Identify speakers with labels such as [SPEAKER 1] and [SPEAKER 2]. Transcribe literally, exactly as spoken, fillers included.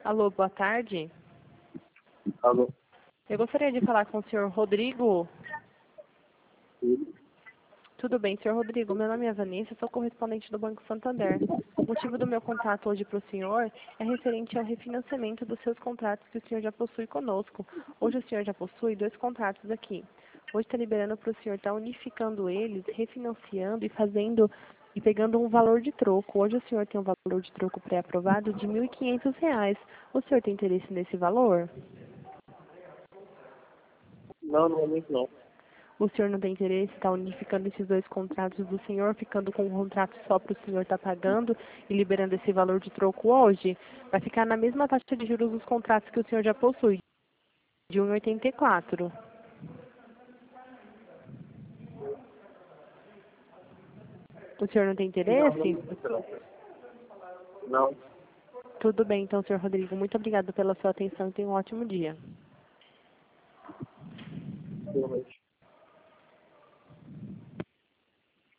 [SPEAKER 1] Alô, boa tarde.
[SPEAKER 2] Alô?
[SPEAKER 1] Eu gostaria de falar com o senhor Rodrigo.
[SPEAKER 2] Sim.
[SPEAKER 1] Tudo bem, senhor Rodrigo. Meu nome é Vanessa, sou correspondente do Banco Santander. O motivo do meu contato hoje para o senhor é referente ao refinanciamento dos seus contratos que o senhor já possui conosco. Hoje o senhor já possui dois contratos aqui. Hoje está liberando para o senhor estar unificando eles, refinanciando e fazendo e pegando um valor de troco. Hoje o senhor tem um valor de troco pré-aprovado de mil e quinhentos reais. O senhor tem interesse nesse valor?
[SPEAKER 2] Não, no momento não.
[SPEAKER 1] O senhor não tem interesse em estar unificando esses dois contratos do senhor, ficando com um contrato só para o senhor estar pagando e liberando esse valor de troco hoje? Vai ficar na mesma taxa de juros dos contratos que o senhor já possui, de um vírgula oitenta e quatro. O senhor não tem
[SPEAKER 2] Não, no
[SPEAKER 1] interesse?
[SPEAKER 2] momento não. Não.
[SPEAKER 1] Tudo bem, então, senhor Rodrigo. Muito obrigada pela sua atenção e tenha um ótimo dia.
[SPEAKER 2] Boa noite.